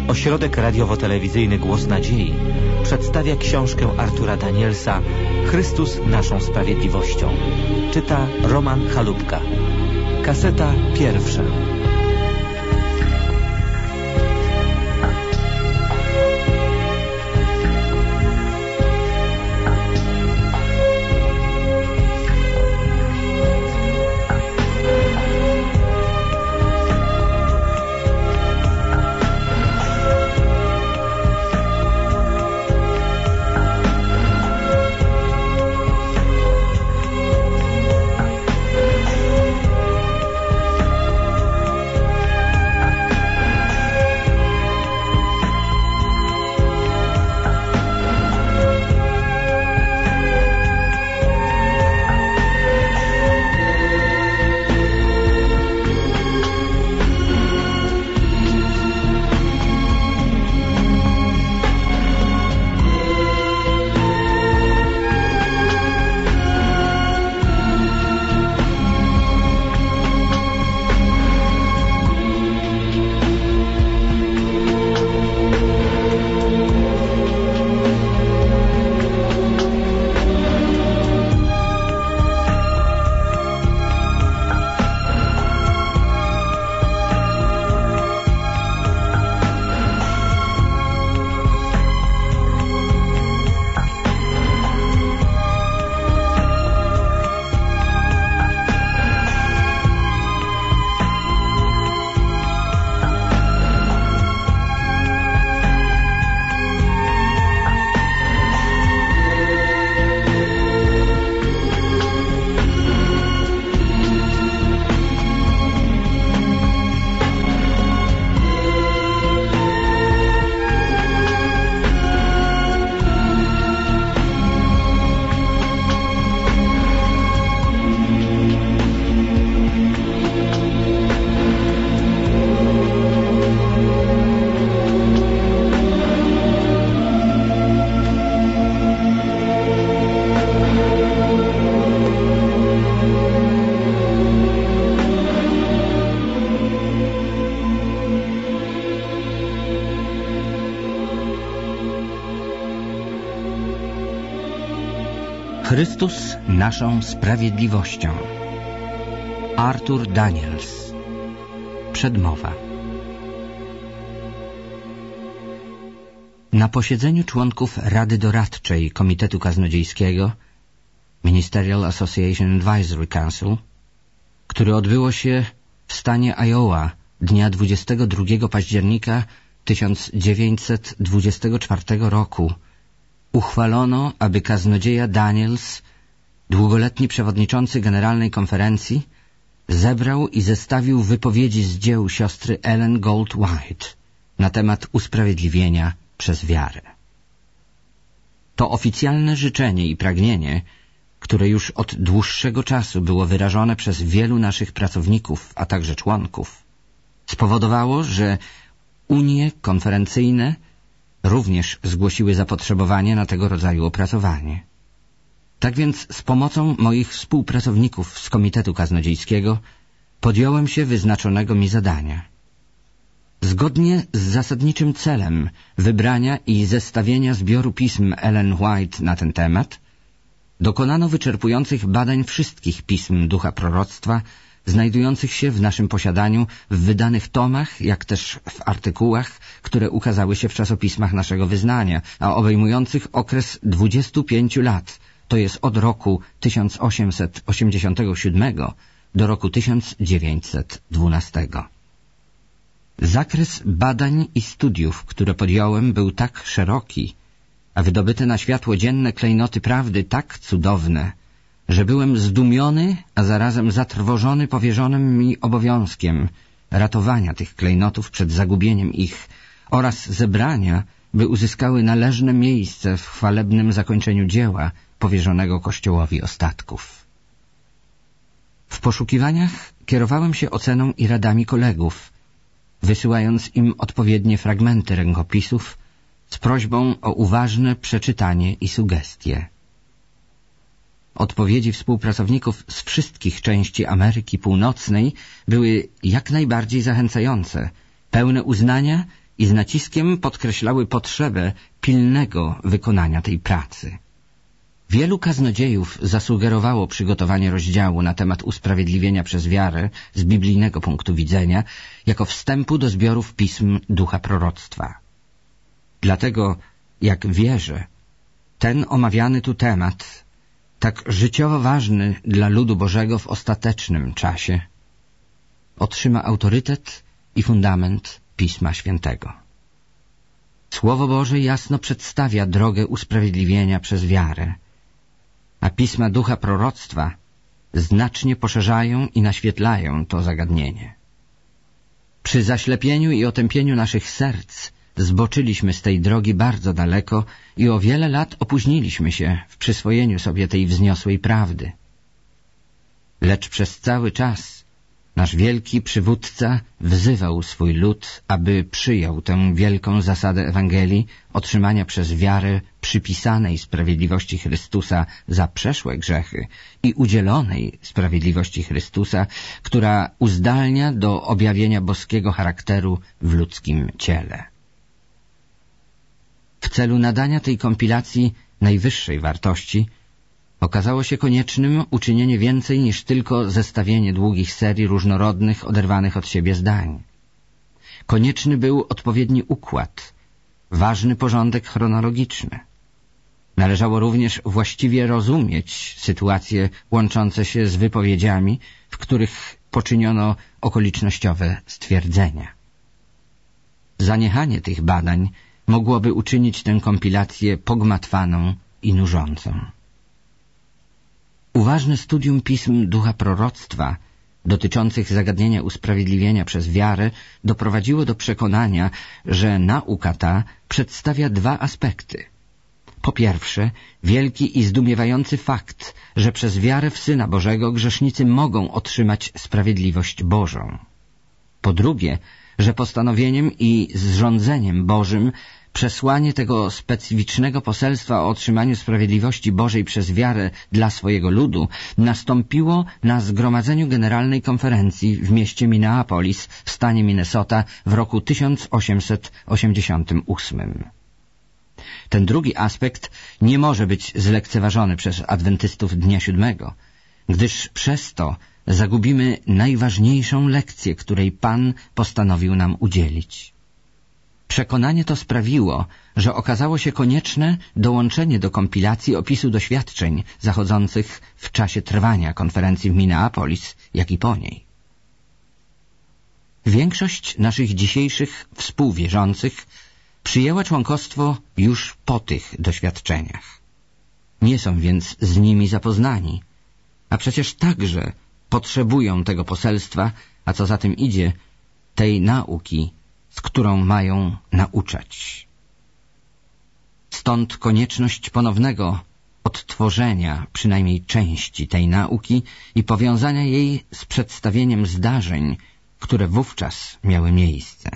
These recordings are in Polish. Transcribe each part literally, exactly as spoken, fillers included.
Ośrodek radiowo-telewizyjny Głos Nadziei przedstawia książkę Artura Danielsa Chrystus naszą sprawiedliwością. Czyta Roman Chalupka. Kaseta pierwsza. Chrystus naszą sprawiedliwością. Artur Daniels. Przedmowa. Na posiedzeniu członków Rady Doradczej Komitetu Kaznodziejskiego Ministerial Association Advisory Council, które odbyło się w stanie Iowa dnia dwudziestego drugiego października tysiąc dziewięćset dwudziestego czwartego roku, uchwalono, aby kaznodzieja Daniels, długoletni przewodniczący Generalnej Konferencji, zebrał i zestawił wypowiedzi z dzieł siostry Ellen Gold White na temat usprawiedliwienia przez wiarę. To oficjalne życzenie i pragnienie, które już od dłuższego czasu było wyrażone przez wielu naszych pracowników, a także członków, spowodowało, że unie konferencyjne również zgłosiły zapotrzebowanie na tego rodzaju opracowanie. Tak więc z pomocą moich współpracowników z Komitetu Kaznodziejskiego podjąłem się wyznaczonego mi zadania. Zgodnie z zasadniczym celem wybrania i zestawienia zbioru pism Ellen White na ten temat, dokonano wyczerpujących badań wszystkich pism ducha proroctwa znajdujących się w naszym posiadaniu w wydanych tomach, jak też w artykułach, które ukazały się w czasopismach naszego wyznania, a obejmujących okres dwudziestu pięciu lat, to jest od roku tysiąc osiemset osiemdziesiątego siódmego do roku tysiąc dziewięćset dwunastego. Zakres badań i studiów, które podjąłem, był tak szeroki, a wydobyte na światło dzienne klejnoty prawdy tak cudowne, że byłem zdumiony, a zarazem zatrwożony powierzonym mi obowiązkiem ratowania tych klejnotów przed zagubieniem ich oraz zebrania, by uzyskały należne miejsce w chwalebnym zakończeniu dzieła powierzonego Kościołowi ostatków. W poszukiwaniach kierowałem się oceną i radami kolegów, wysyłając im odpowiednie fragmenty rękopisów z prośbą o uważne przeczytanie i sugestie. Odpowiedzi współpracowników z wszystkich części Ameryki Północnej były jak najbardziej zachęcające, pełne uznania i z naciskiem podkreślały potrzebę pilnego wykonania tej pracy. Wielu kaznodziejów zasugerowało przygotowanie rozdziału na temat usprawiedliwienia przez wiarę z biblijnego punktu widzenia jako wstępu do zbiorów pism ducha proroctwa. Dlatego, jak wierzę, ten omawiany tu temat, tak życiowo ważny dla ludu Bożego w ostatecznym czasie, otrzyma autorytet i fundament Pisma Świętego. Słowo Boże jasno przedstawia drogę usprawiedliwienia przez wiarę, a pisma ducha proroctwa znacznie poszerzają i naświetlają to zagadnienie. Przy zaślepieniu i otępieniu naszych serc zboczyliśmy z tej drogi bardzo daleko i o wiele lat opóźniliśmy się w przyswojeniu sobie tej wzniosłej prawdy. Lecz przez cały czas nasz wielki przywódca wzywał swój lud, aby przyjął tę wielką zasadę Ewangelii otrzymania przez wiarę przypisanej sprawiedliwości Chrystusa za przeszłe grzechy i udzielonej sprawiedliwości Chrystusa, która uzdalnia do objawienia boskiego charakteru w ludzkim ciele. W celu nadania tej kompilacji najwyższej wartości okazało się koniecznym uczynienie więcej niż tylko zestawienie długich serii różnorodnych, oderwanych od siebie zdań. Konieczny był odpowiedni układ, ważny porządek chronologiczny. Należało również właściwie rozumieć sytuacje łączące się z wypowiedziami, w których poczyniono okolicznościowe stwierdzenia. Zaniechanie tych badań mogłoby uczynić tę kompilację pogmatwaną i nużącą. Uważne studium pism ducha proroctwa dotyczących zagadnienia usprawiedliwienia przez wiarę doprowadziło do przekonania, że nauka ta przedstawia dwa aspekty. Po pierwsze, wielki i zdumiewający fakt, że przez wiarę w Syna Bożego grzesznicy mogą otrzymać sprawiedliwość Bożą. Po drugie, że postanowieniem i zrządzeniem Bożym przesłanie tego specyficznego poselstwa o otrzymaniu sprawiedliwości Bożej przez wiarę dla swojego ludu nastąpiło na Zgromadzeniu Generalnej Konferencji w mieście Minneapolis w stanie Minnesota w roku tysiąc osiemset osiemdziesiątym ósmym. Ten drugi aspekt nie może być zlekceważony przez adwentystów Dnia Siódmego, gdyż przez to zagubimy najważniejszą lekcję, której Pan postanowił nam udzielić. Przekonanie to sprawiło, że okazało się konieczne dołączenie do kompilacji opisu doświadczeń zachodzących w czasie trwania konferencji w Minneapolis, jak i po niej. Większość naszych dzisiejszych współwierzących przyjęła członkostwo już po tych doświadczeniach. Nie są więc z nimi zapoznani, a przecież także potrzebują tego poselstwa, a co za tym idzie, tej nauki, z którą mają nauczać. Stąd konieczność ponownego odtworzenia przynajmniej części tej nauki i powiązania jej z przedstawieniem zdarzeń, które wówczas miały miejsce.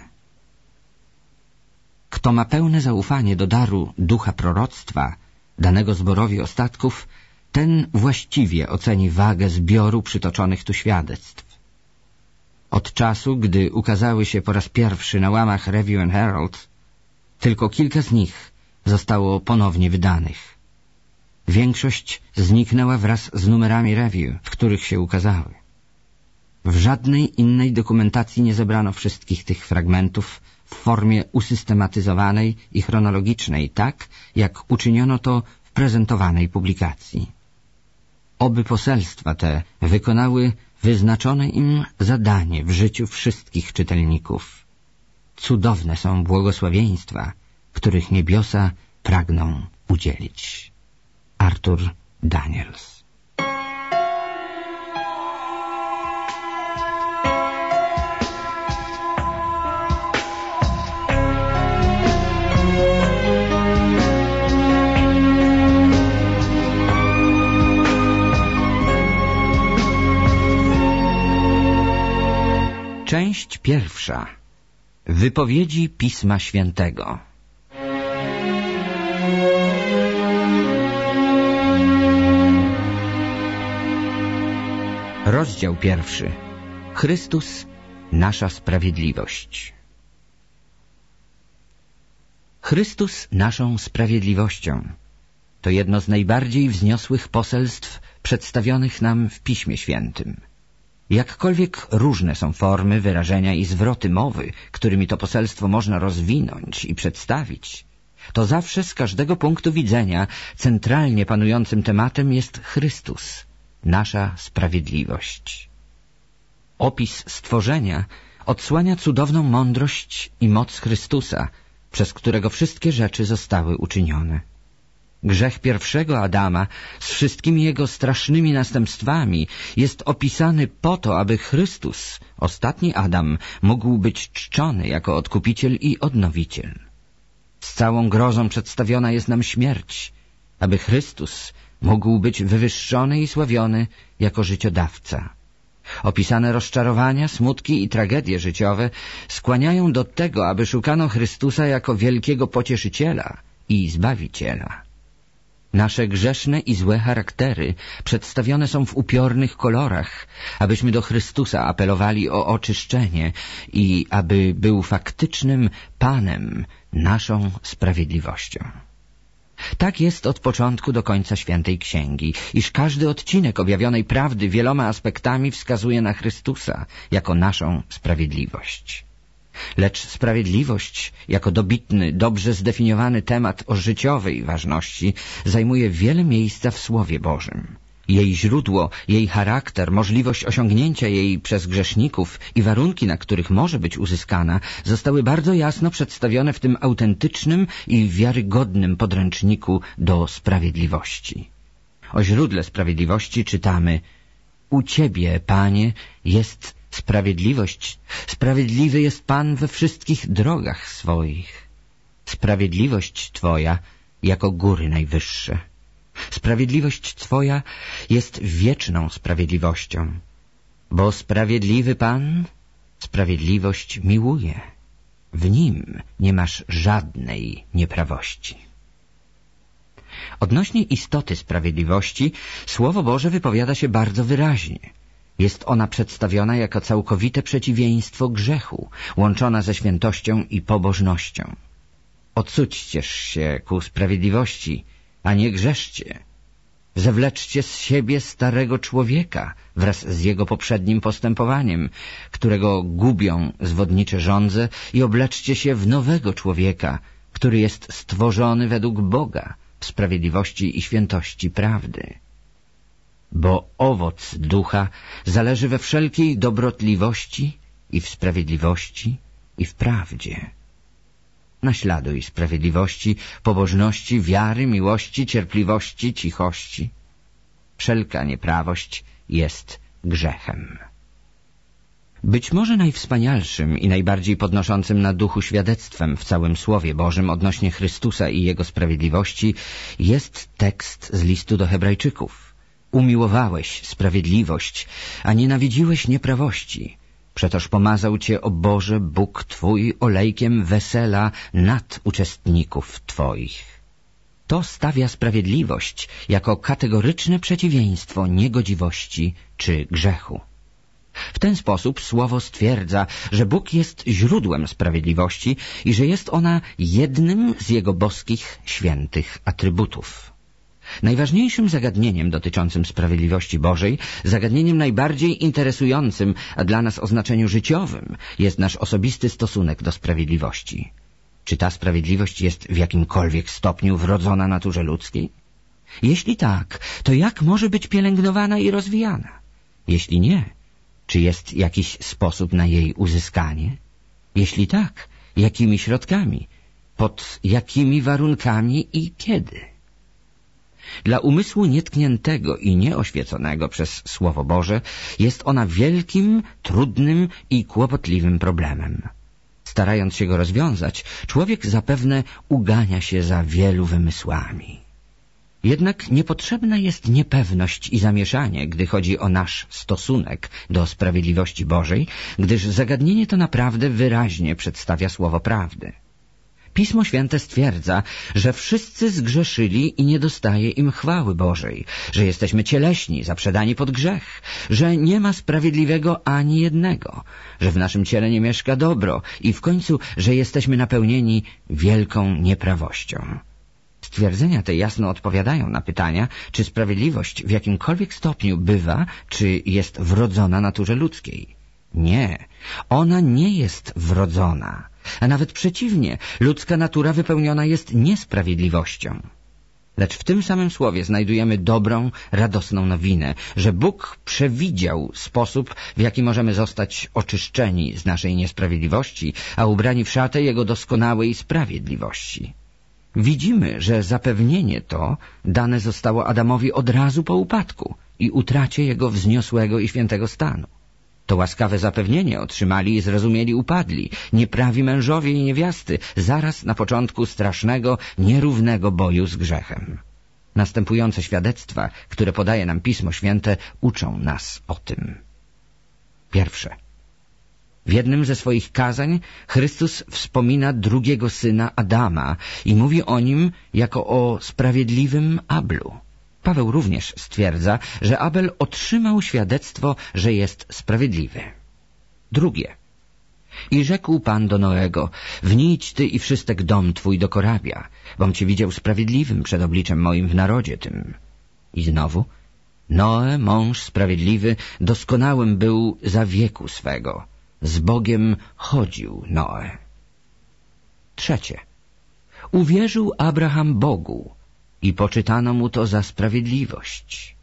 Kto ma pełne zaufanie do daru ducha proroctwa danego zborowi ostatków, ten właściwie oceni wagę zbioru przytoczonych tu świadectw. Od czasu, gdy ukazały się po raz pierwszy na łamach Review and Herald, tylko kilka z nich zostało ponownie wydanych. Większość zniknęła wraz z numerami Review, w których się ukazały. W żadnej innej dokumentacji nie zebrano wszystkich tych fragmentów w formie usystematyzowanej i chronologicznej, tak jak uczyniono to w prezentowanej publikacji. Oby poselstwa te wykonały wyznaczone im zadanie w życiu wszystkich czytelników. Cudowne są błogosławieństwa, których niebiosa pragną udzielić. Arthur Daniels. Część pierwsza. Wypowiedzi Pisma Świętego. Rozdział pierwszy. Chrystus, nasza sprawiedliwość. Chrystus naszą sprawiedliwością to jedno z najbardziej wzniosłych poselstw przedstawionych nam w Piśmie Świętym. Jakkolwiek różne są formy, wyrażenia i zwroty mowy, którymi to poselstwo można rozwinąć i przedstawić, to zawsze z każdego punktu widzenia centralnie panującym tematem jest Chrystus, nasza sprawiedliwość. Opis stworzenia odsłania cudowną mądrość i moc Chrystusa, przez którego wszystkie rzeczy zostały uczynione. Grzech pierwszego Adama z wszystkimi jego strasznymi następstwami jest opisany po to, aby Chrystus, ostatni Adam, mógł być czczony jako Odkupiciel i Odnowiciel. Z całą grozą przedstawiona jest nam śmierć, aby Chrystus mógł być wywyższony i sławiony jako życiodawca. Opisane rozczarowania, smutki i tragedie życiowe skłaniają do tego, aby szukano Chrystusa jako wielkiego pocieszyciela i zbawiciela. Nasze grzeszne i złe charaktery przedstawione są w upiornych kolorach, abyśmy do Chrystusa apelowali o oczyszczenie i aby był faktycznym Panem, naszą sprawiedliwością. Tak jest od początku do końca Świętej Księgi, iż każdy odcinek objawionej prawdy wieloma aspektami wskazuje na Chrystusa jako naszą sprawiedliwość. Lecz sprawiedliwość, jako dobitny, dobrze zdefiniowany temat o życiowej ważności, zajmuje wiele miejsca w Słowie Bożym. Jej źródło, jej charakter, możliwość osiągnięcia jej przez grzeszników i warunki, na których może być uzyskana, zostały bardzo jasno przedstawione w tym autentycznym i wiarygodnym podręczniku do sprawiedliwości. O źródle sprawiedliwości czytamy: U Ciebie, Panie, jest sprawiedliwość. Sprawiedliwy jest Pan we wszystkich drogach swoich. Sprawiedliwość Twoja jako góry najwyższe. Sprawiedliwość Twoja jest wieczną sprawiedliwością, bo sprawiedliwy Pan sprawiedliwość miłuje. W Nim nie masz żadnej nieprawości. Odnośnie istoty sprawiedliwości Słowo Boże wypowiada się bardzo wyraźnie. Jest ona przedstawiona jako całkowite przeciwieństwo grzechu, łączona ze świętością i pobożnością. Ocućcież się ku sprawiedliwości, a nie grzeszcie. Zewleczcie z siebie starego człowieka wraz z jego poprzednim postępowaniem, którego gubią zwodnicze żądze, i obleczcie się w nowego człowieka, który jest stworzony według Boga w sprawiedliwości i świętości prawdy. Bo owoc ducha zależy we wszelkiej dobrotliwości i w sprawiedliwości i w prawdzie. Naśladuj sprawiedliwości, pobożności, wiary, miłości, cierpliwości, cichości. Wszelka nieprawość jest grzechem. Być może najwspanialszym i najbardziej podnoszącym na duchu świadectwem w całym Słowie Bożym odnośnie Chrystusa i Jego sprawiedliwości jest tekst z listu do Hebrajczyków. Umiłowałeś sprawiedliwość, a nienawidziłeś nieprawości. Przetoż pomazał Cię, o Boże, Bóg Twój, olejkiem wesela nad uczestników Twoich. To stawia sprawiedliwość jako kategoryczne przeciwieństwo niegodziwości czy grzechu. W ten sposób Słowo stwierdza, że Bóg jest źródłem sprawiedliwości i że jest ona jednym z Jego boskich, świętych atrybutów. Najważniejszym zagadnieniem dotyczącym sprawiedliwości Bożej, zagadnieniem najbardziej interesującym, a dla nas o znaczeniu życiowym, jest nasz osobisty stosunek do sprawiedliwości. Czy ta sprawiedliwość jest w jakimkolwiek stopniu wrodzona naturze ludzkiej? Jeśli tak, to jak może być pielęgnowana i rozwijana? Jeśli nie, czy jest jakiś sposób na jej uzyskanie? Jeśli tak, jakimi środkami? Pod jakimi warunkami i kiedy? Dla umysłu nietkniętego i nieoświeconego przez Słowo Boże jest ona wielkim, trudnym i kłopotliwym problemem. Starając się go rozwiązać, człowiek zapewne ugania się za wielu wymysłami. Jednak niepotrzebna jest niepewność i zamieszanie, gdy chodzi o nasz stosunek do sprawiedliwości Bożej, gdyż zagadnienie to naprawdę wyraźnie przedstawia Słowo prawdy. Pismo Święte stwierdza, że wszyscy zgrzeszyli i nie dostaje im chwały Bożej, że jesteśmy cieleśni, zaprzedani pod grzech, że nie ma sprawiedliwego ani jednego, że w naszym ciele nie mieszka dobro i w końcu, że jesteśmy napełnieni wielką nieprawością. Stwierdzenia te jasno odpowiadają na pytania, czy sprawiedliwość w jakimkolwiek stopniu bywa, czy jest wrodzona naturze ludzkiej. Nie, ona nie jest wrodzona, a nawet przeciwnie, ludzka natura wypełniona jest niesprawiedliwością. Lecz w tym samym słowie znajdujemy dobrą, radosną nowinę, że Bóg przewidział sposób, w jaki możemy zostać oczyszczeni z naszej niesprawiedliwości, a ubrani w szatę Jego doskonałej sprawiedliwości. Widzimy, że zapewnienie to dane zostało Adamowi od razu po upadku i utracie jego wzniosłego i świętego stanu. To łaskawe zapewnienie otrzymali i zrozumieli upadli, nieprawi mężowie i niewiasty, zaraz na początku strasznego, nierównego boju z grzechem. Następujące świadectwa, które podaje nam Pismo Święte, uczą nas o tym. Pierwsze. W jednym ze swoich kazań Chrystus wspomina drugiego syna Adama i mówi o nim jako o sprawiedliwym Ablu. Paweł również stwierdza, że Abel otrzymał świadectwo, że jest sprawiedliwy. Drugie. I rzekł Pan do Noego, wnidź ty i wszystek dom twój do korabia, bom cię widział sprawiedliwym przed obliczem moim w narodzie tym. I znowu, Noe, mąż sprawiedliwy, doskonałym był za wieku swego. Z Bogiem chodził Noe. Trzecie. Uwierzył Abraham Bogu i poczytano mu to za sprawiedliwość.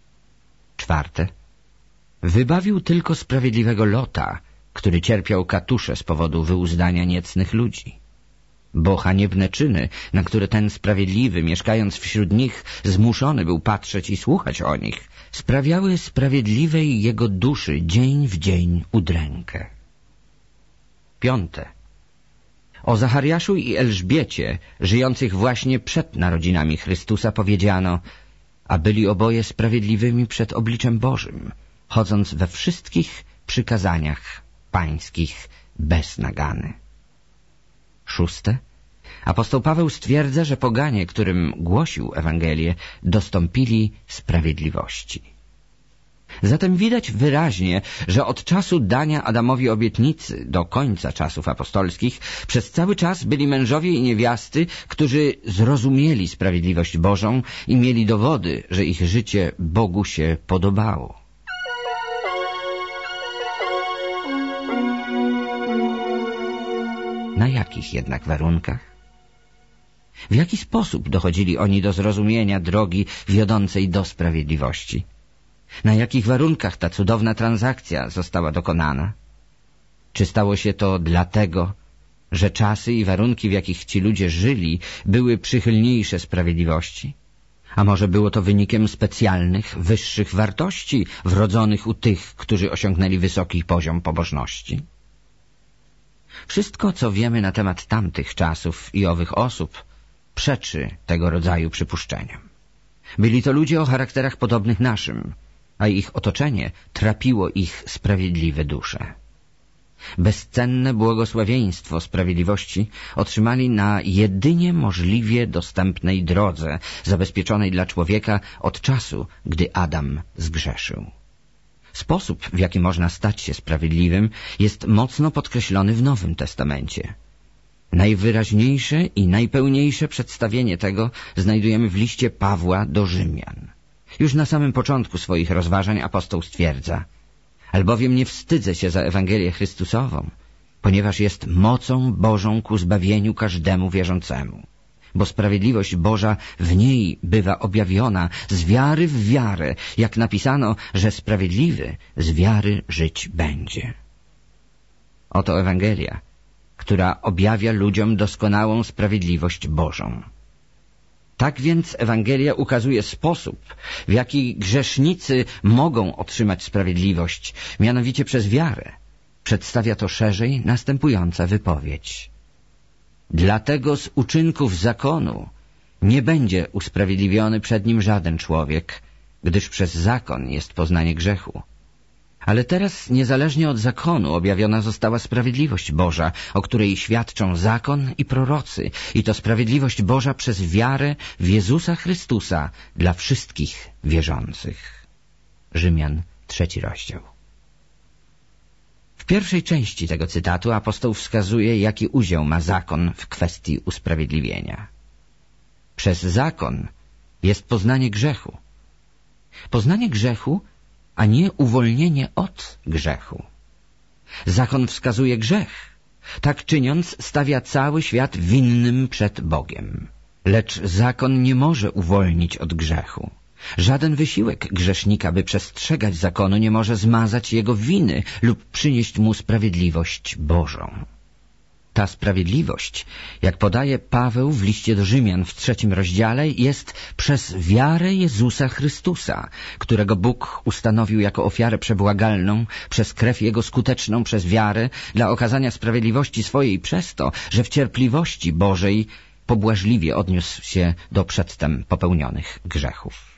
Czwarte. Wybawił tylko sprawiedliwego Lota, który cierpiał katusze z powodu wyuzdania niecnych ludzi. Bo haniebne czyny, na które ten sprawiedliwy, mieszkając wśród nich, zmuszony był patrzeć i słuchać o nich, sprawiały sprawiedliwej jego duszy dzień w dzień udrękę. Piąte. O Zachariaszu i Elżbiecie, żyjących właśnie przed narodzinami Chrystusa, powiedziano, a byli oboje sprawiedliwymi przed obliczem Bożym, chodząc we wszystkich przykazaniach pańskich bez nagany. Szóste. Apostoł Paweł stwierdza, że poganie, którym głosił Ewangelię, dostąpili sprawiedliwości. Zatem widać wyraźnie, że od czasu dania Adamowi obietnicy do końca czasów apostolskich przez cały czas byli mężowie i niewiasty, którzy zrozumieli sprawiedliwość Bożą i mieli dowody, że ich życie Bogu się podobało. Na jakich jednak warunkach? W jaki sposób dochodzili oni do zrozumienia drogi wiodącej do sprawiedliwości? Na jakich warunkach ta cudowna transakcja została dokonana? Czy stało się to dlatego, że czasy i warunki, w jakich ci ludzie żyli, były przychylniejsze sprawiedliwości? A może było to wynikiem specjalnych, wyższych wartości wrodzonych u tych, którzy osiągnęli wysoki poziom pobożności? Wszystko, co wiemy na temat tamtych czasów i owych osób, przeczy tego rodzaju przypuszczeniom. Byli to ludzie o charakterach podobnych naszym, a ich otoczenie trapiło ich sprawiedliwe dusze. Bezcenne błogosławieństwo sprawiedliwości otrzymali na jedynie możliwie dostępnej drodze, zabezpieczonej dla człowieka od czasu, gdy Adam zgrzeszył. Sposób, w jaki można stać się sprawiedliwym, jest mocno podkreślony w Nowym Testamencie. Najwyraźniejsze i najpełniejsze przedstawienie tego znajdujemy w liście Pawła do Rzymian. Już na samym początku swoich rozważań apostoł stwierdza: albowiem nie wstydzę się za Ewangelię Chrystusową, ponieważ jest mocą Bożą ku zbawieniu każdemu wierzącemu. Bo sprawiedliwość Boża w niej bywa objawiona z wiary w wiarę, jak napisano, że sprawiedliwy z wiary żyć będzie. Oto Ewangelia, która objawia ludziom doskonałą sprawiedliwość Bożą. Tak więc Ewangelia ukazuje sposób, w jaki grzesznicy mogą otrzymać sprawiedliwość, mianowicie przez wiarę. Przedstawia to szerzej następująca wypowiedź. Dlatego z uczynków zakonu nie będzie usprawiedliwiony przed nim żaden człowiek, gdyż przez zakon jest poznanie grzechu. Ale teraz, niezależnie od zakonu, objawiona została sprawiedliwość Boża, o której świadczą zakon i prorocy. I to sprawiedliwość Boża przez wiarę w Jezusa Chrystusa dla wszystkich wierzących. Rzymian, trzeci rozdział. W pierwszej części tego cytatu apostoł wskazuje, jaki udział ma zakon w kwestii usprawiedliwienia. Przez zakon jest poznanie grzechu. Poznanie grzechu, a nie uwolnienie od grzechu. Zakon wskazuje grzech. Tak czyniąc, stawia cały świat winnym przed Bogiem. Lecz zakon nie może uwolnić od grzechu. Żaden wysiłek grzesznika, by przestrzegać zakonu, nie może zmazać jego winy lub przynieść mu sprawiedliwość Bożą. Ta sprawiedliwość, jak podaje Paweł w liście do Rzymian w trzecim rozdziale, jest przez wiarę Jezusa Chrystusa, którego Bóg ustanowił jako ofiarę przebłagalną, przez krew Jego skuteczną przez wiarę, dla okazania sprawiedliwości swojej przez to, że w cierpliwości Bożej pobłażliwie odniósł się do przedtem popełnionych grzechów.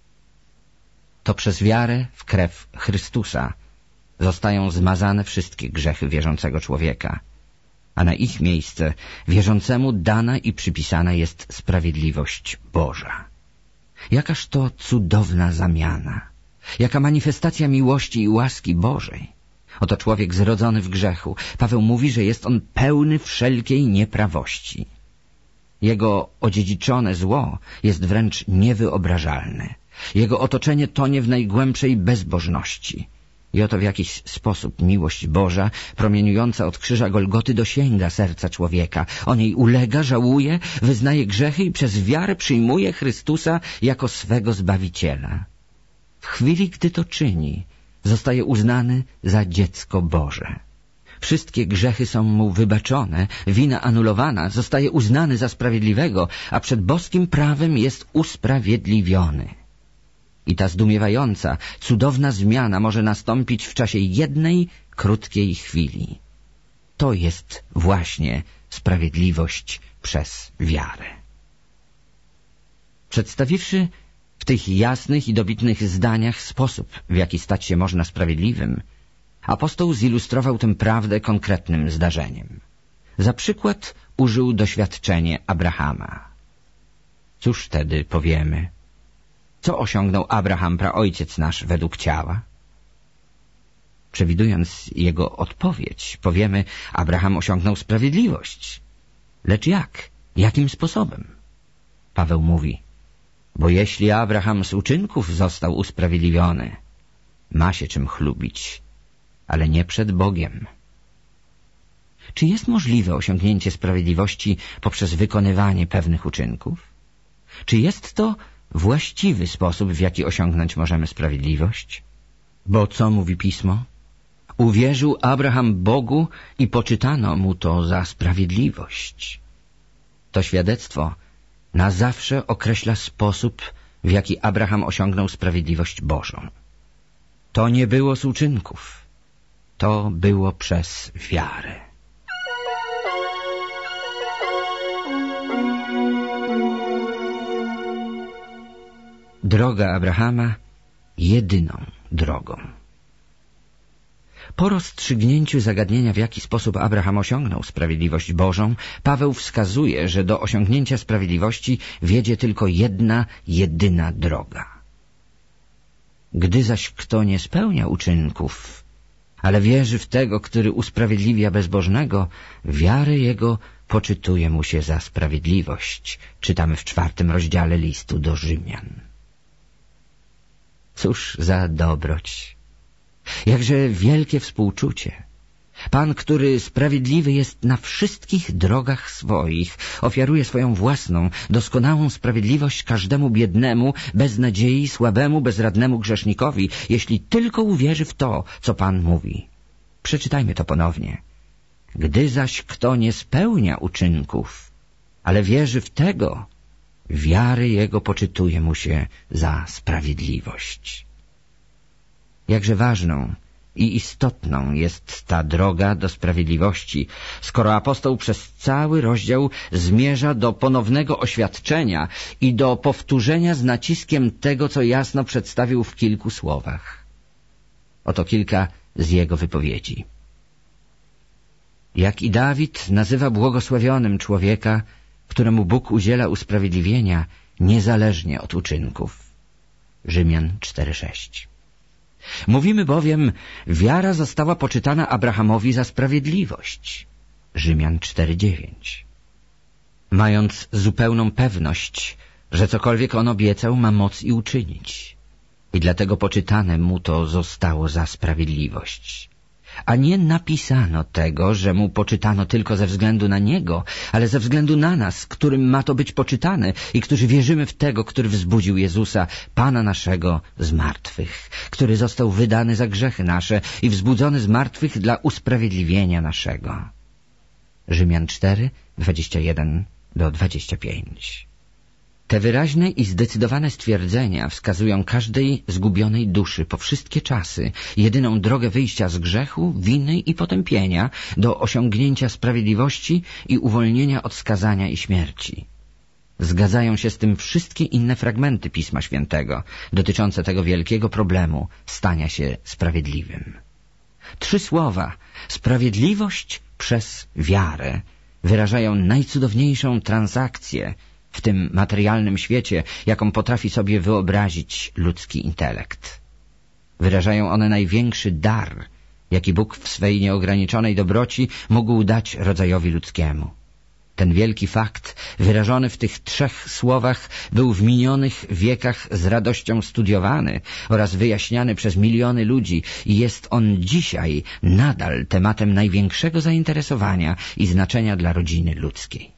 To przez wiarę w krew Chrystusa zostają zmazane wszystkie grzechy wierzącego człowieka, a na ich miejsce wierzącemu dana i przypisana jest sprawiedliwość Boża. Jakaż to cudowna zamiana! Jaka manifestacja miłości i łaski Bożej! Oto człowiek zrodzony w grzechu. Paweł mówi, że jest on pełny wszelkiej nieprawości. Jego odziedziczone zło jest wręcz niewyobrażalne. Jego otoczenie tonie w najgłębszej bezbożności. I oto w jakiś sposób miłość Boża, promieniująca od krzyża Golgoty, dosięga serca człowieka. On jej ulega, żałuje, wyznaje grzechy i przez wiarę przyjmuje Chrystusa jako swego Zbawiciela. W chwili, gdy to czyni, zostaje uznany za dziecko Boże. Wszystkie grzechy są mu wybaczone, wina anulowana, zostaje uznany za sprawiedliwego, a przed boskim prawem jest usprawiedliwiony. I ta zdumiewająca, cudowna zmiana może nastąpić w czasie jednej, krótkiej chwili. To jest właśnie sprawiedliwość przez wiarę. Przedstawiwszy w tych jasnych i dobitnych zdaniach sposób, w jaki stać się można sprawiedliwym, apostoł zilustrował tę prawdę konkretnym zdarzeniem. Za przykład użył doświadczenie Abrahama. Cóż wtedy powiemy? Co osiągnął Abraham, praojciec nasz, według ciała? Przewidując jego odpowiedź, powiemy, Abraham osiągnął sprawiedliwość. Lecz jak? Jakim sposobem? Paweł mówi, bo jeśli Abraham z uczynków został usprawiedliwiony, ma się czym chlubić, ale nie przed Bogiem. Czy jest możliwe osiągnięcie sprawiedliwości poprzez wykonywanie pewnych uczynków? Czy jest to właściwy sposób, w jaki osiągnąć możemy sprawiedliwość? Bo co mówi Pismo? Uwierzył Abraham Bogu i poczytano mu to za sprawiedliwość. To świadectwo na zawsze określa sposób, w jaki Abraham osiągnął sprawiedliwość Bożą. To nie było z uczynków. To było przez wiarę. Droga Abrahama jedyną drogą. Po rozstrzygnięciu zagadnienia, w jaki sposób Abraham osiągnął sprawiedliwość Bożą, Paweł wskazuje, że do osiągnięcia sprawiedliwości wiedzie tylko jedna, jedyna droga. Gdy zaś kto nie spełnia uczynków, ale wierzy w tego, który usprawiedliwia bezbożnego, wiary jego poczytuje mu się za sprawiedliwość. Czytamy w czwartym rozdziale listu do Rzymian. Cóż za dobroć! Jakże wielkie współczucie! Pan, który sprawiedliwy jest na wszystkich drogach swoich, ofiaruje swoją własną, doskonałą sprawiedliwość każdemu biednemu, bez nadziei, słabemu, bezradnemu grzesznikowi, jeśli tylko uwierzy w to, co Pan mówi. Przeczytajmy to ponownie. Gdy zaś kto nie spełnia uczynków, ale wierzy w tego, wiary jego poczytuje mu się za sprawiedliwość. Jakże ważną i istotną jest ta droga do sprawiedliwości, skoro apostoł przez cały rozdział zmierza do ponownego oświadczenia i do powtórzenia z naciskiem tego, co jasno przedstawił w kilku słowach. Oto kilka z jego wypowiedzi. Jak i Dawid nazywa błogosławionym człowieka, któremu Bóg udziela usprawiedliwienia niezależnie od uczynków. Rzymian cztery sześć. Mówimy bowiem, wiara została poczytana Abrahamowi za sprawiedliwość. Rzymian cztery dziewięć. Mając zupełną pewność, że cokolwiek on obiecał, ma moc i uczynić. I dlatego poczytane mu to zostało za sprawiedliwość. A nie napisano tego, że mu poczytano tylko ze względu na niego, ale ze względu na nas, którym ma to być poczytane i którzy wierzymy w tego, który wzbudził Jezusa, Pana naszego, z martwych, który został wydany za grzechy nasze i wzbudzony z martwych dla usprawiedliwienia naszego. Rzymian cztery dwadzieścia jeden do dwudziestego piątego. Te wyraźne i zdecydowane stwierdzenia wskazują każdej zgubionej duszy po wszystkie czasy jedyną drogę wyjścia z grzechu, winy i potępienia do osiągnięcia sprawiedliwości i uwolnienia od skazania i śmierci. Zgadzają się z tym wszystkie inne fragmenty Pisma Świętego dotyczące tego wielkiego problemu stania się sprawiedliwym. Trzy słowa — sprawiedliwość przez wiarę — wyrażają najcudowniejszą transakcję w tym materialnym świecie, jaką potrafi sobie wyobrazić ludzki intelekt. Wyrażają one największy dar, jaki Bóg w swej nieograniczonej dobroci mógł dać rodzajowi ludzkiemu. Ten wielki fakt, wyrażony w tych trzech słowach, był w minionych wiekach z radością studiowany oraz wyjaśniany przez miliony ludzi i jest on dzisiaj nadal tematem największego zainteresowania i znaczenia dla rodziny ludzkiej.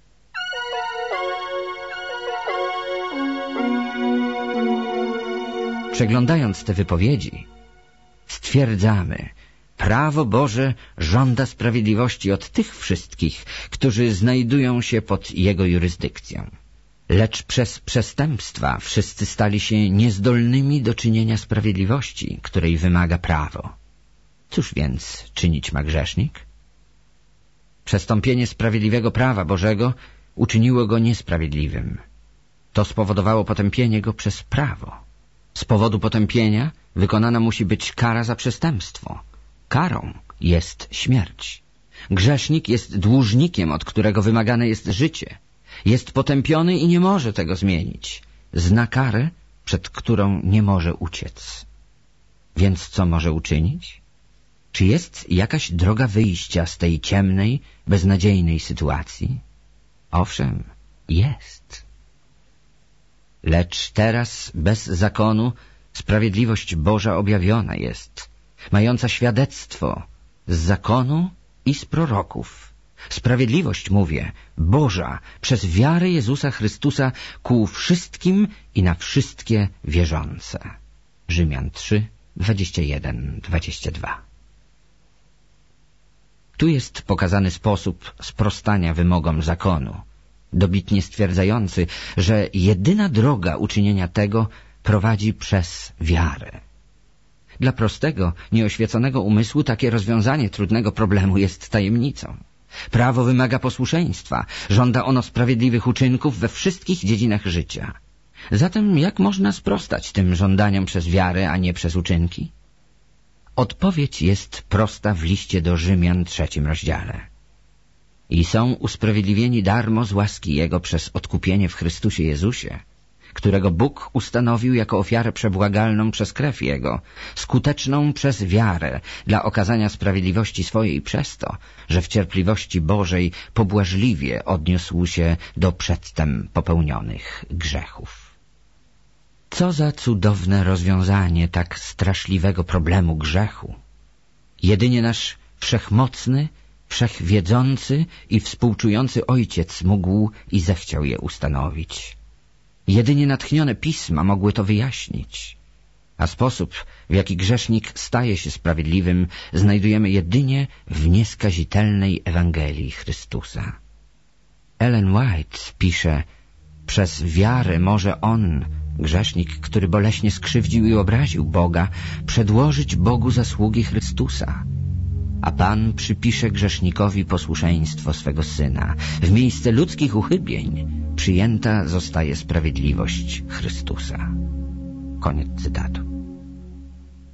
Przeglądając te wypowiedzi, stwierdzamy, prawo Boże żąda sprawiedliwości od tych wszystkich, którzy znajdują się pod Jego jurysdykcją. Lecz przez przestępstwa wszyscy stali się niezdolnymi do czynienia sprawiedliwości, której wymaga prawo. Cóż więc czynić ma grzesznik? Przestąpienie sprawiedliwego prawa Bożego uczyniło go niesprawiedliwym. To spowodowało potępienie go przez prawo. Z powodu potępienia wykonana musi być kara za przestępstwo. Karą jest śmierć. Grzesznik jest dłużnikiem, od którego wymagane jest życie. Jest potępiony i nie może tego zmienić. Zna karę, przed którą nie może uciec. Więc co może uczynić? Czy jest jakaś droga wyjścia z tej ciemnej, beznadziejnej sytuacji? Owszem, jest. Lecz teraz bez zakonu sprawiedliwość Boża objawiona jest, mająca świadectwo z zakonu i z proroków. Sprawiedliwość, mówię, Boża przez wiarę Jezusa Chrystusa ku wszystkim i na wszystkie wierzące. Rzymian trzy dwadzieścia jeden dwadzieścia dwa. Tu jest pokazany sposób sprostania wymogom zakonu, dobitnie stwierdzający, że jedyna droga uczynienia tego prowadzi przez wiarę. Dla prostego, nieoświeconego umysłu takie rozwiązanie trudnego problemu jest tajemnicą. Prawo wymaga posłuszeństwa, żąda ono sprawiedliwych uczynków we wszystkich dziedzinach życia. Zatem jak można sprostać tym żądaniom przez wiarę, a nie przez uczynki? Odpowiedź jest prosta w liście do Rzymian trzecim rozdziale. I są usprawiedliwieni darmo z łaski Jego przez odkupienie w Chrystusie Jezusie, którego Bóg ustanowił jako ofiarę przebłagalną przez krew Jego, skuteczną przez wiarę dla okazania sprawiedliwości swojej przez to, że w cierpliwości Bożej pobłażliwie odniósł się do przedtem popełnionych grzechów. Co za cudowne rozwiązanie tak straszliwego problemu grzechu! Jedynie nasz wszechmocny, wszechwiedzący i współczujący Ojciec mógł i zechciał je ustanowić. Jedynie natchnione pisma mogły to wyjaśnić, a sposób, w jaki grzesznik staje się sprawiedliwym, znajdujemy jedynie w nieskazitelnej Ewangelii Chrystusa. Ellen White pisze: przez wiarę może on, grzesznik, który boleśnie skrzywdził i obraził Boga, przedłożyć Bogu zasługi Chrystusa, a Pan przypisze grzesznikowi posłuszeństwo swego Syna. W miejsce ludzkich uchybień przyjęta zostaje sprawiedliwość Chrystusa. Koniec cytatu.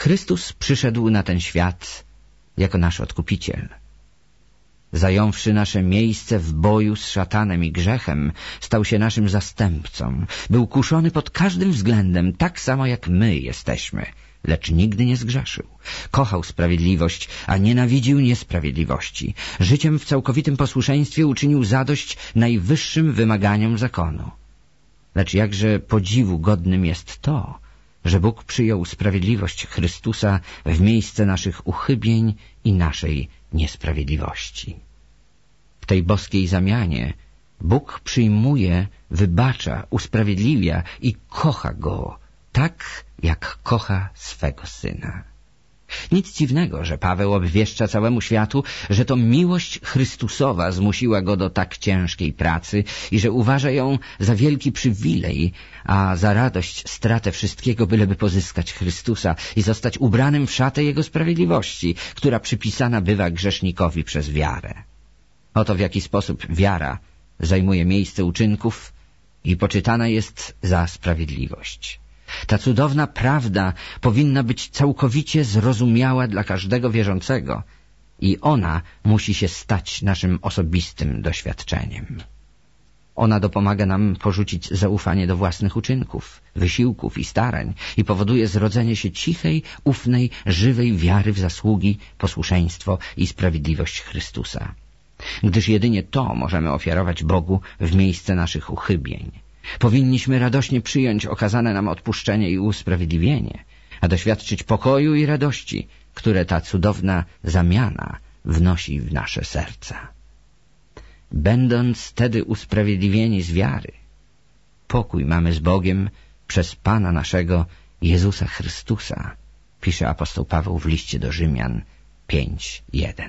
Chrystus przyszedł na ten świat jako nasz Odkupiciel. Zająwszy nasze miejsce w boju z szatanem i grzechem, stał się naszym zastępcą. Był kuszony pod każdym względem, tak samo jak my jesteśmy, lecz nigdy nie zgrzeszył. Kochał sprawiedliwość, a nienawidził niesprawiedliwości. Życiem w całkowitym posłuszeństwie uczynił zadość najwyższym wymaganiom zakonu. Lecz jakże podziwu godnym jest to, że Bóg przyjął sprawiedliwość Chrystusa w miejsce naszych uchybień i naszej niesprawiedliwości. W tej boskiej zamianie Bóg przyjmuje, wybacza, usprawiedliwia i kocha Go tak, jak kocha swego Syna. Nic dziwnego, że Paweł obwieszcza całemu światu, że to miłość Chrystusowa zmusiła go do tak ciężkiej pracy i że uważa ją za wielki przywilej, a za radość stratę wszystkiego, byleby pozyskać Chrystusa i zostać ubranym w szatę Jego sprawiedliwości, która przypisana bywa grzesznikowi przez wiarę. Oto w jaki sposób wiara zajmuje miejsce uczynków i poczytana jest za sprawiedliwość. Ta cudowna prawda powinna być całkowicie zrozumiała dla każdego wierzącego i ona musi się stać naszym osobistym doświadczeniem. Ona dopomaga nam porzucić zaufanie do własnych uczynków, wysiłków i starań i powoduje zrodzenie się cichej, ufnej, żywej wiary w zasługi, posłuszeństwo i sprawiedliwość Chrystusa. Gdyż jedynie to możemy ofiarować Bogu w miejsce naszych uchybień. Powinniśmy radośnie przyjąć okazane nam odpuszczenie i usprawiedliwienie, a doświadczyć pokoju i radości, które ta cudowna zamiana wnosi w nasze serca. Będąc tedy usprawiedliwieni z wiary, pokój mamy z Bogiem przez Pana naszego Jezusa Chrystusa, pisze apostoł Paweł w liście do Rzymian pięć jeden.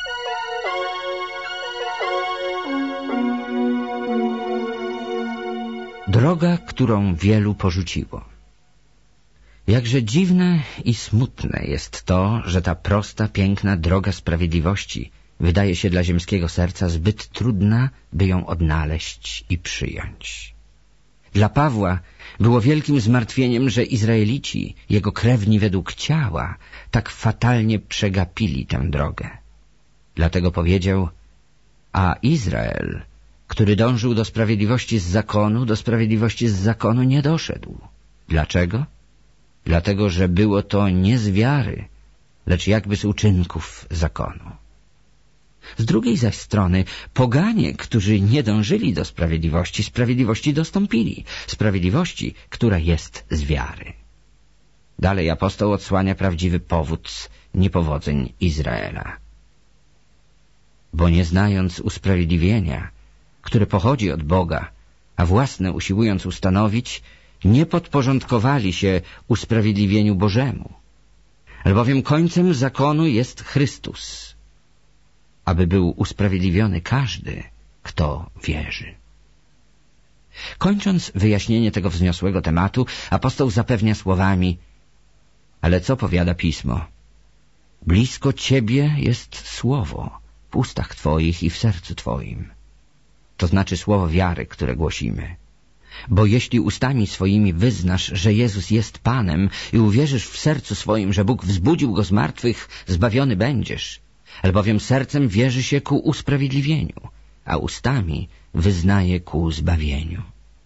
Droga, którą wielu porzuciło. Jakże dziwne i smutne jest to, że ta prosta, piękna droga sprawiedliwości wydaje się dla ziemskiego serca zbyt trudna, by ją odnaleźć i przyjąć. Dla Pawła było wielkim zmartwieniem, że Izraelici, jego krewni według ciała, tak fatalnie przegapili tę drogę. Dlatego powiedział, a Izrael, który dążył do sprawiedliwości z zakonu, do sprawiedliwości z zakonu nie doszedł. Dlaczego? Dlatego, że było to nie z wiary, lecz jakby z uczynków zakonu. Z drugiej zaś strony poganie, którzy nie dążyli do sprawiedliwości, sprawiedliwości dostąpili, sprawiedliwości, która jest z wiary. Dalej apostoł odsłania prawdziwy powód niepowodzeń Izraela. Bo nie znając usprawiedliwienia, które pochodzi od Boga, a własne usiłując ustanowić, nie podporządkowali się usprawiedliwieniu Bożemu. Albowiem końcem zakonu jest Chrystus, aby był usprawiedliwiony każdy, kto wierzy. Kończąc wyjaśnienie tego wzniosłego tematu, apostoł zapewnia słowami: ale co powiada Pismo? Blisko Ciebie jest słowo, w ustach Twoich i w sercu Twoim. To znaczy słowo wiary, które głosimy. Bo jeśli ustami swoimi wyznasz, że Jezus jest Panem i uwierzysz w sercu swoim, że Bóg wzbudził Go z martwych, zbawiony będziesz, albowiem sercem wierzy się ku usprawiedliwieniu, a ustami wyznaje ku zbawieniu.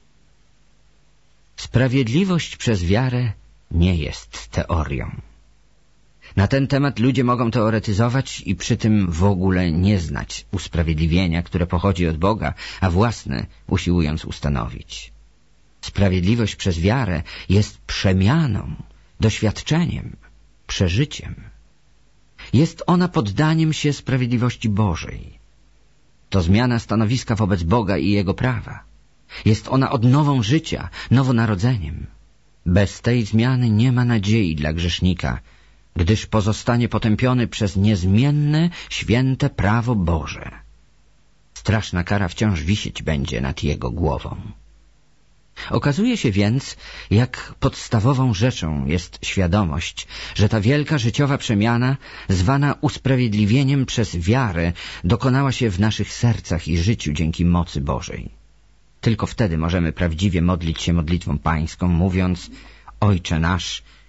Sprawiedliwość przez wiarę nie jest teorią. Na ten temat ludzie mogą teoretyzować i przy tym w ogóle nie znać usprawiedliwienia, które pochodzi od Boga, a własne usiłując ustanowić. Sprawiedliwość przez wiarę jest przemianą, doświadczeniem, przeżyciem. Jest ona poddaniem się sprawiedliwości Bożej. To zmiana stanowiska wobec Boga i Jego prawa. Jest ona odnową życia, nowonarodzeniem. Bez tej zmiany nie ma nadziei dla grzesznika, gdyż pozostanie potępiony przez niezmienne, święte prawo Boże. Straszna kara wciąż wisieć będzie nad jego głową. Okazuje się więc, jak podstawową rzeczą jest świadomość, że ta wielka życiowa przemiana, zwana usprawiedliwieniem przez wiarę, dokonała się w naszych sercach i życiu dzięki mocy Bożej. Tylko wtedy możemy prawdziwie modlić się modlitwą pańską, mówiąc: Ojcze nasz,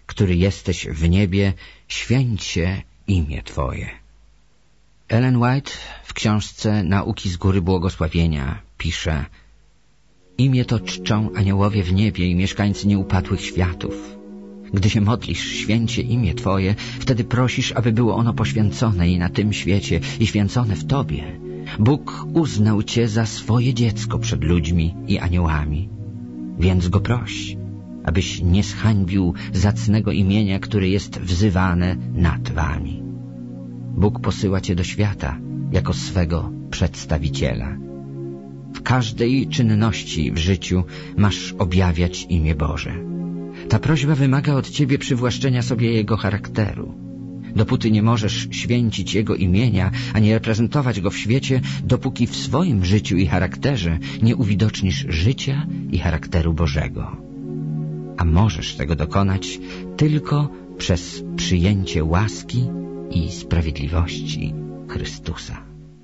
który jesteś w niebie, święć się imię Twoje. Ellen White w książce Nauki z góry błogosławienia pisze: imię to czczą aniołowie w niebie i mieszkańcy nieupadłych światów. Gdy się modlisz, święć się imię Twoje, wtedy prosisz, aby było ono poświęcone i na tym świecie, i święcone w Tobie. Bóg uznał Cię za swoje dziecko przed ludźmi i aniołami. Więc Go proś, abyś nie zhańbił zacnego imienia, które jest wzywane nad Wami. Bóg posyła Cię do świata jako swego przedstawiciela. W każdej czynności w życiu masz objawiać imię Boże. Ta prośba wymaga od Ciebie przywłaszczenia sobie Jego charakteru. Dopóty nie możesz święcić Jego imienia, ani reprezentować Go w świecie, dopóki w swoim życiu i charakterze nie uwidocznisz życia i charakteru Bożego. A możesz tego dokonać tylko przez przyjęcie łaski i sprawiedliwości Chrystusa.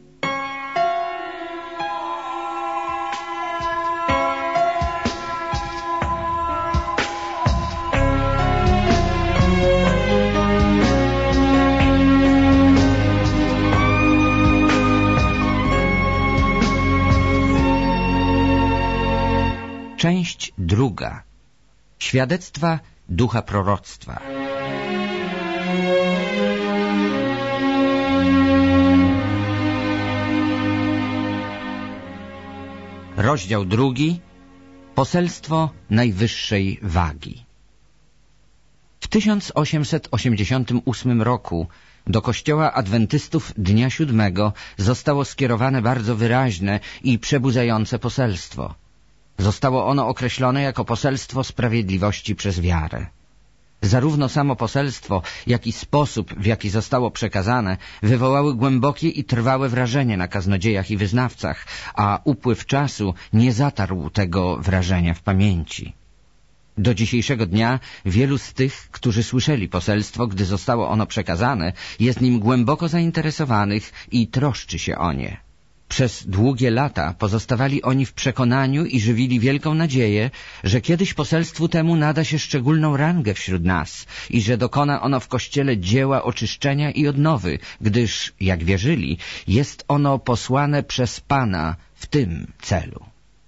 Część druga. Świadectwa ducha proroctwa. Rozdział drugi. Poselstwo najwyższej wagi. W tysiąc osiemset osiemdziesiątym ósmym roku do Kościoła Adwentystów Dnia Siódmego zostało skierowane bardzo wyraźne i przebudzające poselstwo. Zostało ono określone jako poselstwo sprawiedliwości przez wiarę. Zarówno samo poselstwo, jak i sposób, w jaki zostało przekazane, wywołały głębokie i trwałe wrażenie na kaznodziejach i wyznawcach, a upływ czasu nie zatarł tego wrażenia w pamięci. Do dzisiejszego dnia wielu z tych, którzy słyszeli poselstwo, gdy zostało ono przekazane, jest nim głęboko zainteresowanych i troszczy się o nie. Przez długie lata pozostawali oni w przekonaniu i żywili wielką nadzieję, że kiedyś poselstwu temu nada się szczególną rangę wśród nas i że dokona ono w Kościele dzieła oczyszczenia i odnowy, gdyż, jak wierzyli, jest ono posłane przez Pana w tym celu.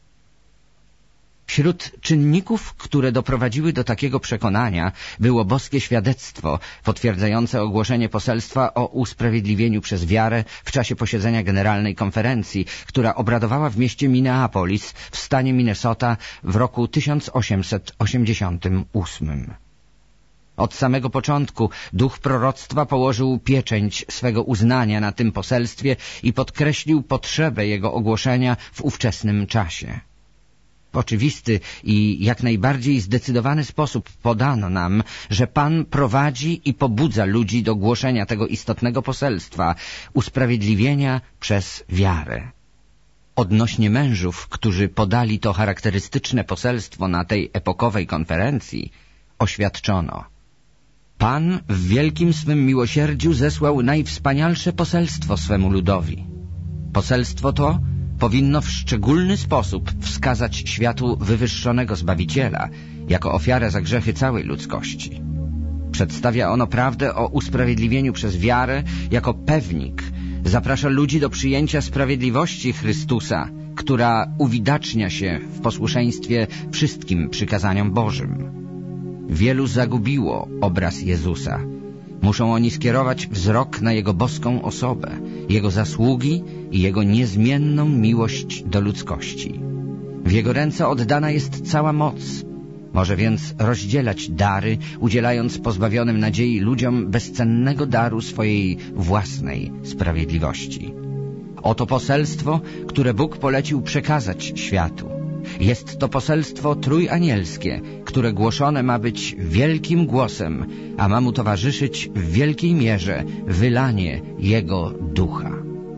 Wśród czynników, które doprowadziły do takiego przekonania, było boskie świadectwo potwierdzające ogłoszenie poselstwa o usprawiedliwieniu przez wiarę w czasie posiedzenia Generalnej Konferencji, która obradowała w mieście Minneapolis w stanie Minnesota w roku tysiąc osiemset osiemdziesiątym ósmym. Od samego początku duch proroctwa położył pieczęć swego uznania na tym poselstwie i podkreślił potrzebę jego ogłoszenia w ówczesnym czasie. W oczywisty i jak najbardziej zdecydowany sposób podano nam, że Pan prowadzi i pobudza ludzi do głoszenia tego istotnego poselstwa, usprawiedliwienia przez wiarę. Odnośnie mężów, którzy podali to charakterystyczne poselstwo na tej epokowej konferencji, oświadczono: Pan w wielkim swym miłosierdziu zesłał najwspanialsze poselstwo swemu ludowi. Poselstwo to powinno w szczególny sposób wskazać światu wywyższonego Zbawiciela jako ofiarę za grzechy całej ludzkości. Przedstawia ono prawdę o usprawiedliwieniu przez wiarę jako pewnik. Zaprasza ludzi do przyjęcia sprawiedliwości Chrystusa, która uwidacznia się w posłuszeństwie wszystkim przykazaniom Bożym. Wielu zagubiło obraz Jezusa. Muszą oni skierować wzrok na Jego boską osobę, Jego zasługi i Jego niezmienną miłość do ludzkości. W Jego ręce oddana jest cała moc. Może więc rozdzielać dary, udzielając pozbawionym nadziei ludziom bezcennego daru swojej własnej sprawiedliwości. Oto poselstwo, które Bóg polecił przekazać światu. Jest to poselstwo trójanielskie, które głoszone ma być wielkim głosem, a ma mu towarzyszyć w wielkiej mierze wylanie Jego ducha.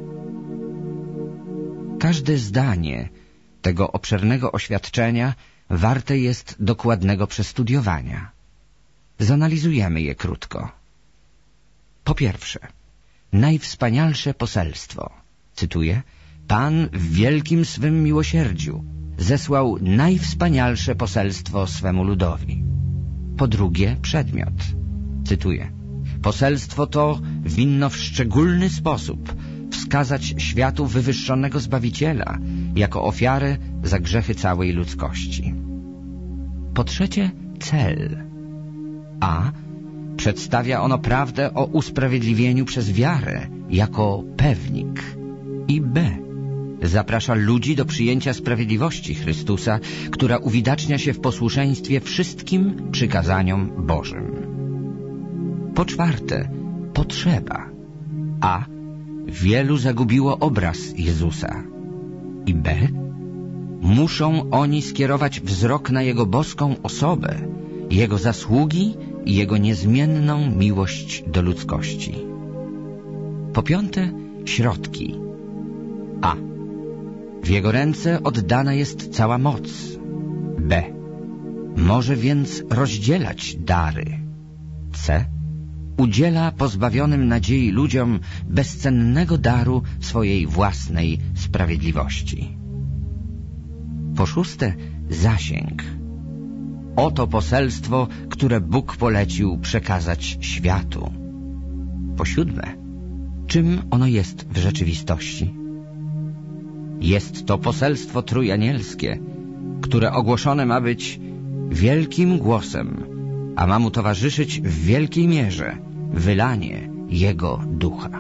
Każde zdanie tego obszernego oświadczenia warte jest dokładnego przestudiowania. Zanalizujemy je krótko. Po pierwsze, najwspanialsze poselstwo. Cytuję: Pan w wielkim swym miłosierdziu zesłał najwspanialsze poselstwo swemu ludowi. po drugie przedmiot. Cytuję: poselstwo to winno w szczególny sposób wskazać światu wywyższonego Zbawiciela jako ofiarę za grzechy całej ludzkości. Po trzecie, cel. A. Przedstawia ono prawdę o usprawiedliwieniu przez wiarę jako pewnik. I B. Zaprasza ludzi do przyjęcia sprawiedliwości Chrystusa, która uwidacznia się w posłuszeństwie wszystkim przykazaniom Bożym. Po czwarte, potrzeba. A. Wielu zagubiło obraz Jezusa. I B. Muszą oni skierować wzrok na Jego boską osobę, Jego zasługi i Jego niezmienną miłość do ludzkości. Po piąte, środki. A. W Jego ręce oddana jest cała moc. B. Może więc rozdzielać dary. C. Udziela pozbawionym nadziei ludziom bezcennego daru swojej własnej sprawiedliwości. Po szóste, zasięg. Oto poselstwo, które Bóg polecił przekazać światu. Po siódme, czym ono jest w rzeczywistości? Jest to poselstwo trójanielskie, które ogłoszone ma być wielkim głosem, a ma mu towarzyszyć w wielkiej mierze wylanie Jego ducha.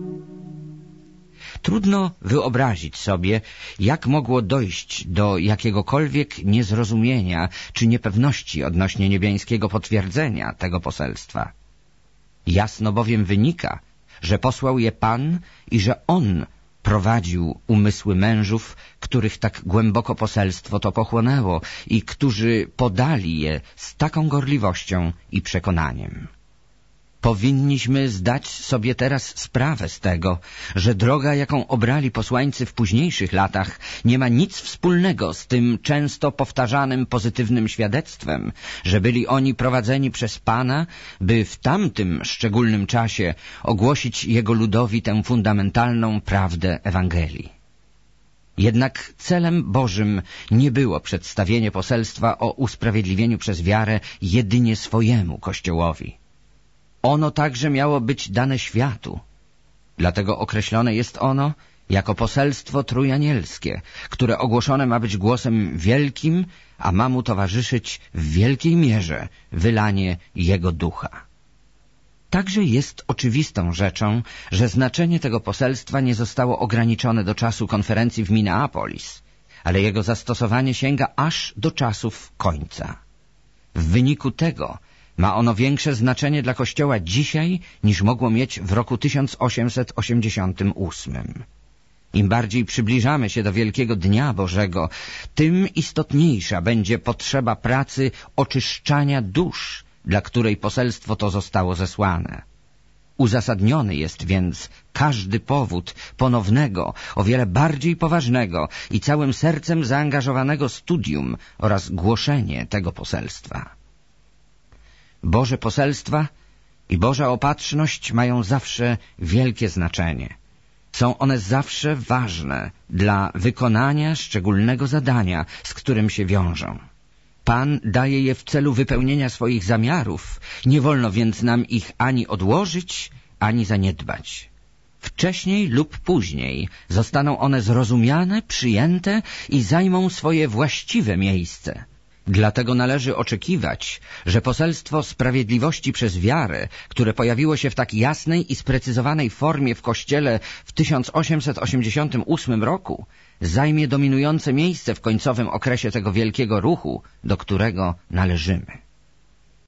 Trudno wyobrazić sobie, jak mogło dojść do jakiegokolwiek niezrozumienia czy niepewności odnośnie niebiańskiego potwierdzenia tego poselstwa. Jasno bowiem wynika, że posłał je Pan i że On prowadził umysły mężów, których tak głęboko poselstwo to pochłonęło i którzy podali je z taką gorliwością i przekonaniem. Powinniśmy zdać sobie teraz sprawę z tego, że droga, jaką obrali posłańcy w późniejszych latach, nie ma nic wspólnego z tym często powtarzanym pozytywnym świadectwem, że byli oni prowadzeni przez Pana, by w tamtym szczególnym czasie ogłosić Jego ludowi tę fundamentalną prawdę Ewangelii. Jednak celem Bożym nie było przedstawienie poselstwa o usprawiedliwieniu przez wiarę jedynie swojemu Kościołowi. Ono także miało być dane światu. Dlatego określone jest ono jako poselstwo trójanielskie, które ogłoszone ma być głosem wielkim, a ma mu towarzyszyć w wielkiej mierze wylanie Jego ducha. Także jest oczywistą rzeczą, że znaczenie tego poselstwa nie zostało ograniczone do czasu konferencji w Minneapolis, ale jego zastosowanie sięga aż do czasów końca. W wyniku tego ma ono większe znaczenie dla Kościoła dzisiaj, niż mogło mieć w roku tysiąc osiemset osiemdziesiątym ósmym. Im bardziej przybliżamy się do Wielkiego Dnia Bożego, tym istotniejsza będzie potrzeba pracy oczyszczania dusz, dla której poselstwo to zostało zesłane. Uzasadniony jest więc każdy powód ponownego, o wiele bardziej poważnego i całym sercem zaangażowanego studium oraz głoszenie tego poselstwa. Boże poselstwa i Boża opatrzność mają zawsze wielkie znaczenie. Są one zawsze ważne dla wykonania szczególnego zadania, z którym się wiążą. Pan daje je w celu wypełnienia swoich zamiarów, nie wolno więc nam ich ani odłożyć, ani zaniedbać. Wcześniej lub później zostaną one zrozumiane, przyjęte i zajmą swoje właściwe miejsce. Dlatego należy oczekiwać, że poselstwo sprawiedliwości przez wiarę, które pojawiło się w tak jasnej i sprecyzowanej formie w Kościele w tysiąc osiemset osiemdziesiątym ósmym roku, zajmie dominujące miejsce w końcowym okresie tego wielkiego ruchu, do którego należymy.